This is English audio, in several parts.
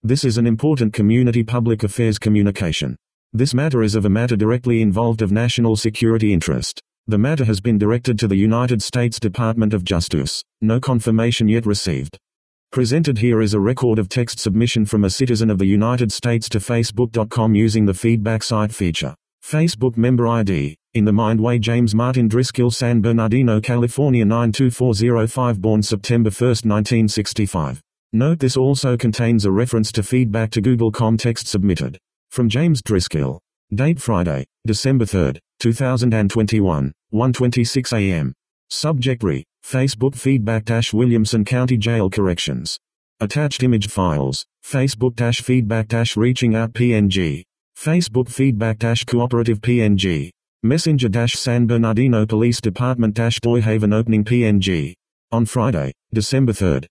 This is an important community public affairs communication. This matter is of a matter directly involved of national security interest. The matter has been directed to the United States Department of Justice. No confirmation yet received. Presented here is a record of text submission from a citizen of the United States to Facebook.com using the feedback site feature. Facebook member ID. In the Mindway James Martin Driscoll, San Bernardino, California 92405, born September 1, 1965. Note this also contains a reference to feedback to Google.com text submitted. From James Driscoll. Date Friday, December 3, 2021, 1:26 a.m. Subject Re. Facebook feedback - Williamson County Jail Corrections. Attached image files. Facebook - feedback - reaching out PNG. Facebook feedback - cooperative PNG. Messenger - San Bernardino Police Department - Doyhaven opening PNG. On Friday, December 3,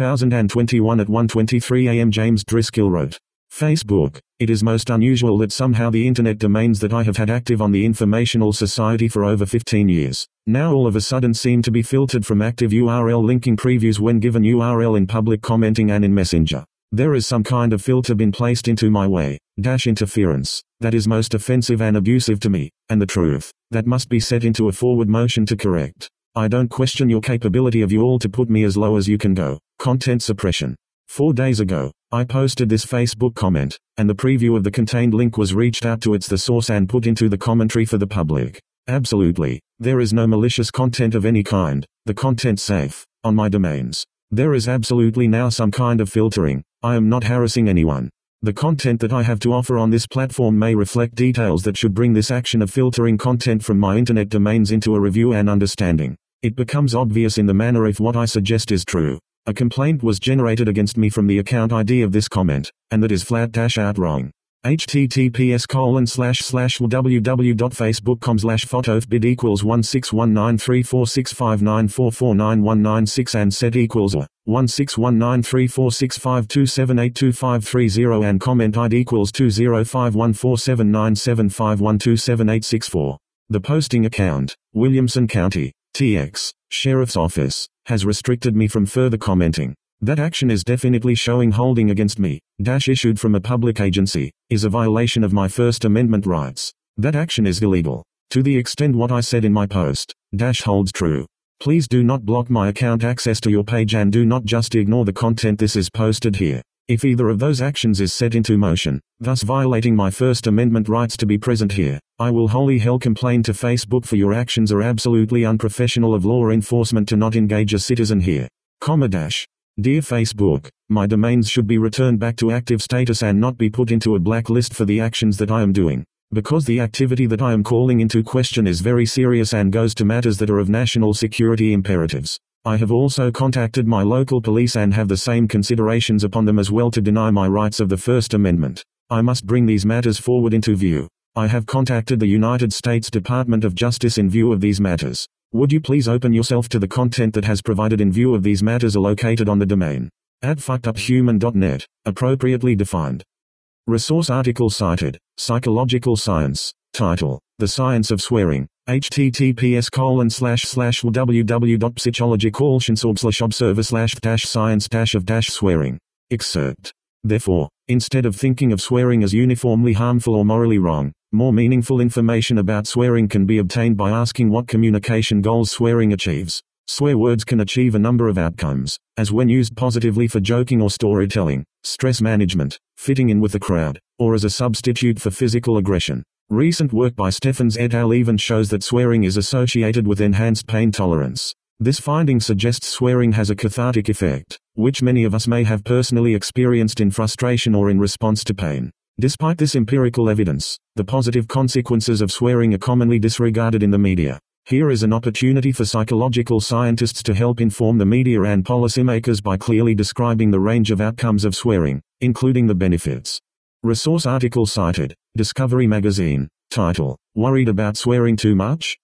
2021 at 1:23 a.m. James Driscoll wrote. Facebook. It is most unusual that somehow the internet domains that I have had active on the Informational Society for over 15 years, now all of a sudden seem to be filtered from active URL linking previews when given URL in public commenting and in Messenger. There is some kind of filter been placed into my way, interference, that is most offensive and abusive to me, and the truth, that must be set into a forward motion to correct. I don't question your capability of you all to put me as low as you can go. Content suppression. 4 days ago, I posted this Facebook comment, and the preview of the contained link was reached out to the source and put into the commentary for the public. Absolutely. There is no malicious content of any kind. The content's safe, on my domains. There is absolutely now some kind of filtering. I am not harassing anyone. The content that I have to offer on this platform may reflect details that should bring this action of filtering content from my internet domains into a review and understanding. It becomes obvious in the manner if what I suggest is true. A complaint was generated against me from the account ID of this comment, and that is flat-out wrong. https://www.facebook.com/photobid equals 1619346594491996 and set equals 16193465278253 and comment ID equals 205147975127864. The posting account, Williamson County, TX, Sheriff's Office, has restricted me from further commenting. That action is definitely showing holding against me, issued from a public agency, is a violation of my First Amendment rights. That action is illegal. To the extent what I said in my post, holds true. Please do not block my account access to your page and do not just ignore the content this is posted here. If either of those actions is set into motion, thus violating my First Amendment rights to be present here, I will wholly hell complain to Facebook for your actions are absolutely unprofessional of law enforcement to not engage a citizen here. Dear Facebook, my domains should be returned back to active status and not be put into a blacklist for the actions that I am doing, because the activity that I am calling into question is very serious and goes to matters that are of national security imperatives. I have also contacted my local police and have the same considerations upon them as well to deny my rights of the First Amendment. I must bring these matters forward into view. I have contacted the United States Department of Justice in view of these matters. Would you please open yourself to the content that has provided in view of these matters are located on the domain @fuckeduphuman.net, appropriately defined. Resource article cited, Psychological Science, title, The Science of Swearing, https://www.psychologyconscience/observer/science-of-swearing. Excerpt. Therefore, instead of thinking of swearing as uniformly harmful or morally wrong, more meaningful information about swearing can be obtained by asking what communication goals swearing achieves. Swear words can achieve a number of outcomes, as when used positively for joking or storytelling, stress management, fitting in with the crowd, or as a substitute for physical aggression. Recent work by Stephens et al. Even shows that swearing is associated with enhanced pain tolerance. This finding suggests swearing has a cathartic effect, which many of us may have personally experienced in frustration or in response to pain. Despite this empirical evidence, the positive consequences of swearing are commonly disregarded in the media. Here is an opportunity for psychological scientists to help inform the media and policymakers by clearly describing the range of outcomes of swearing, including the benefits. Resource article cited, Discovery Magazine, title, Worried About Swearing Too Much?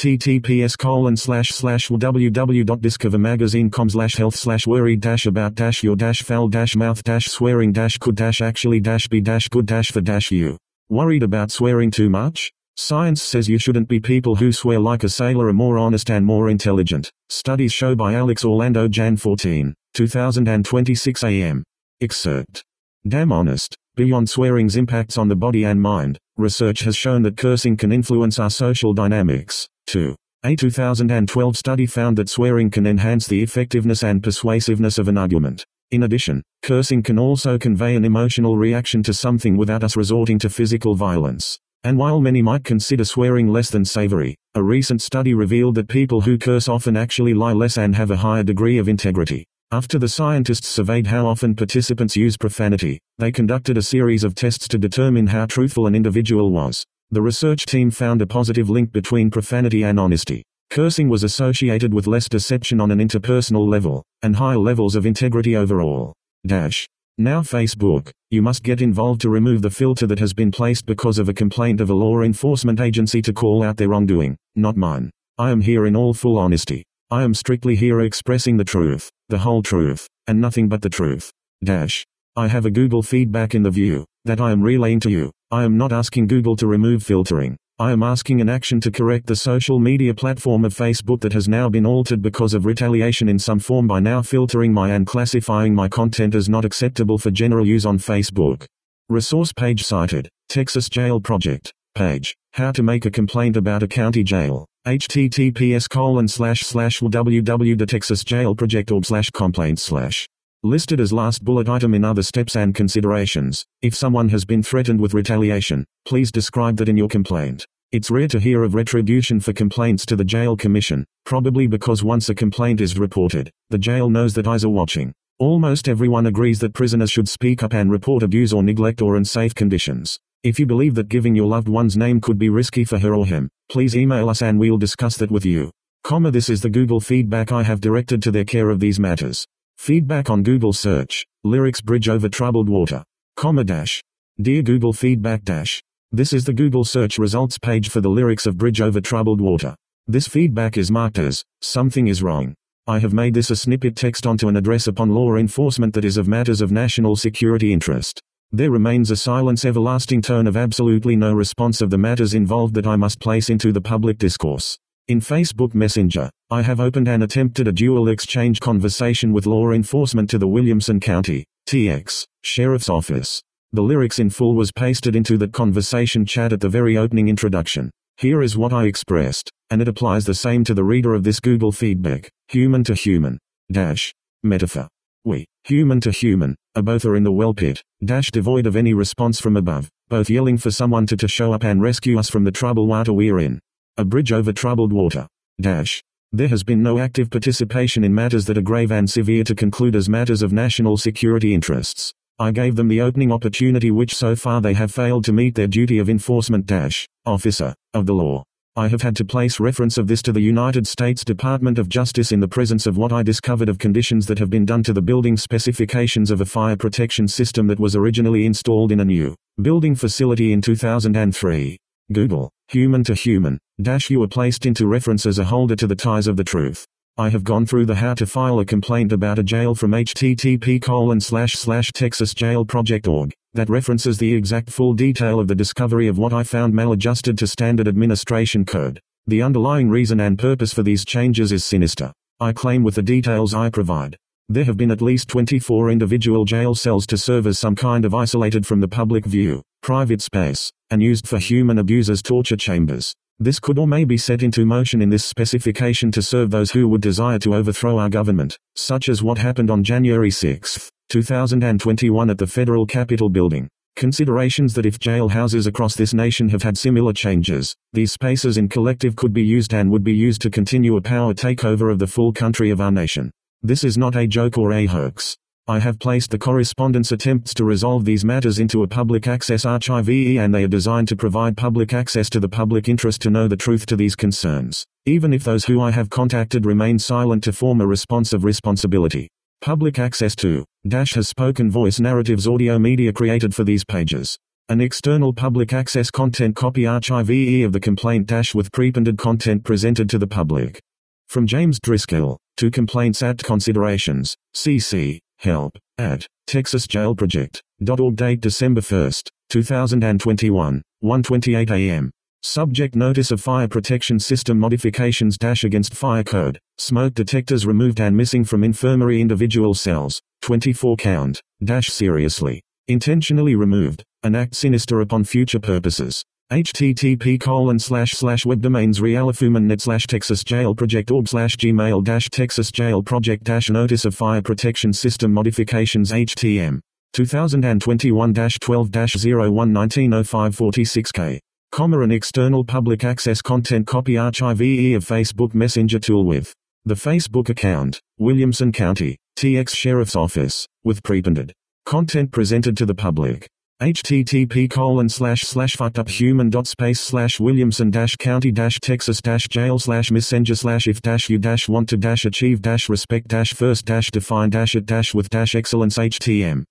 https://www.discovermagazine.com/health/worried-about-your-foul-mouth-swearing-could-be-good-for-you. Worried about swearing too much? Science says you shouldn't be. People who swear like a sailor are more honest and more intelligent. Studies show by Alex Orlando, Jan 14, 2026 a.m. Excerpt. Damn honest. Beyond swearing's impacts on the body and mind, research has shown that cursing can influence our social dynamics, too. A 2012 study found that swearing can enhance the effectiveness and persuasiveness of an argument. In addition, cursing can also convey an emotional reaction to something without us resorting to physical violence. And while many might consider swearing less than savory, a recent study revealed that people who curse often actually lie less and have a higher degree of integrity. After the scientists surveyed how often participants use profanity, they conducted a series of tests to determine how truthful an individual was. The research team found a positive link between profanity and honesty. Cursing was associated with less deception on an interpersonal level, and higher levels of integrity overall. Now Facebook, you must get involved to remove the filter that has been placed because of a complaint of a law enforcement agency to call out their wrongdoing, not mine. I am here in all full honesty. I am strictly here expressing the truth, the whole truth, and nothing but the truth. I have a Google feedback in the view that I am relaying to you. I am not asking Google to remove filtering. I am asking an action to correct the social media platform of Facebook that has now been altered because of retaliation in some form by now filtering my and classifying my content as not acceptable for general use on Facebook. Resource page cited, Texas Jail Project. Page, how to make a complaint about a county jail. https://www.texasjailproject.org/complaints/. Listed as last bullet item in other steps and considerations. If someone has been threatened with retaliation, please describe that in your complaint. It's rare to hear of retribution for complaints to the jail commission, probably because once a complaint is reported, the jail knows that eyes are watching. Almost everyone agrees that prisoners should speak up and report abuse or neglect or unsafe conditions. If you believe that giving your loved one's name could be risky for her or him, please email us and we'll discuss that with you. This is the Google feedback I have directed to their care of these matters. Feedback on Google search. Lyrics Bridge Over Troubled Water. Dear Google feedback This is the Google search results page for the lyrics of Bridge Over Troubled Water. This feedback is marked as, something is wrong. I have made this a snippet text onto an address upon law enforcement that is of matters of national security interest. There remains a silence everlasting tone of absolutely no response of the matters involved that I must place into the public discourse. In Facebook Messenger, I have opened and attempted a dual exchange conversation with law enforcement to the Williamson County, TX, Sheriff's Office. The lyrics in full was pasted into that conversation chat at the very opening introduction. Here is what I expressed, and it applies the same to the reader of this Google feedback. Human to human. Metaphor. We, human to human, both are in the well pit, devoid of any response from above, both yelling for someone to show up and rescue us from the troubled water we're in. A bridge over troubled water. There has been no active participation in matters that are grave and severe to conclude as matters of national security interests. I gave them the opening opportunity which so far they have failed to meet their duty of enforcement officer of the law. I have had to place reference of this to the United States Department of Justice in the presence of what I discovered of conditions that have been done to the building specifications of a fire protection system that was originally installed in a new building facility in 2003. Google, human to human, you are placed into reference as a holder to the ties of the truth. I have gone through the how to file a complaint about a jail from http://texasjailproject.org, that references the exact full detail of the discovery of what I found maladjusted to standard administration code. The underlying reason and purpose for these changes is sinister. I claim with the details I provide. There have been at least 24 individual jail cells to serve as some kind of isolated from the public view, private space, and used for human abusers' torture chambers. This could or may be set into motion in this specification to serve those who would desire to overthrow our government, such as what happened on January 6, 2021 at the Federal Capitol building. Considerations that if jail houses across this nation have had similar changes, these spaces in collective could be used and would be used to continue a power takeover of the full country of our nation. This is not a joke or a hoax. I have placed the correspondence attempts to resolve these matters into a public access archive and they are designed to provide public access to the public interest to know the truth to these concerns, even if those who I have contacted remain silent to form a response of responsibility. Public access to has spoken voice narratives audio media created for these pages. An external public access content copy archive of the complaint with preprinted content presented to the public. From James Driscoll, to Complaints Act Considerations, CC, help, at texasjailproject.org. Date December 1, 2021, 1:28 a.m. Subject Notice of Fire Protection System Modifications against Fire Code, Smoke Detectors Removed and Missing from Infirmary Individual Cells, 24 count, seriously. Intentionally removed. An act sinister upon future purposes. http://webdomains realafhuman.net/texasjailproject.org/gmail-texasjailproject-notice of fire protection system modifications HTM 2021-12-01-190546K. An external public access content copy archive EE of Facebook Messenger tool with the Facebook account, Williamson County, TX Sheriff's Office, with preprinted content presented to the public. http://fuman.space/williamson-county-texas-jail/missenger/if-you-want to-achieve-respect-first-define-it-with-excellence HTM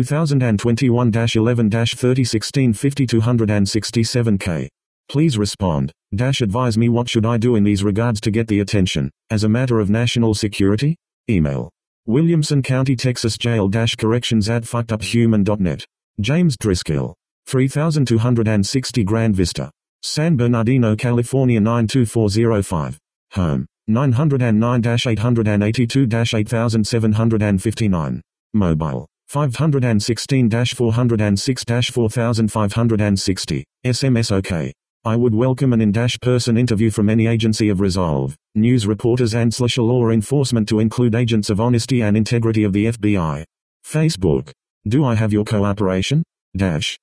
2021-11-3016-5267K. Please respond. Advise me what should I do in these regards to get the attention, as a matter of national security? Email. Williamson County, Texas Jail-Corrections@fuckeduphuman.net. James Driscoll. 3260 Grand Vista, San Bernardino, California 92405. Home. 909-882-8759. Mobile. 516-406-4560. SMS OK. I would welcome an in-person interview from any agency of resolve, news reporters and law enforcement to include agents of honesty and integrity of the FBI. Facebook. Do I have your cooperation?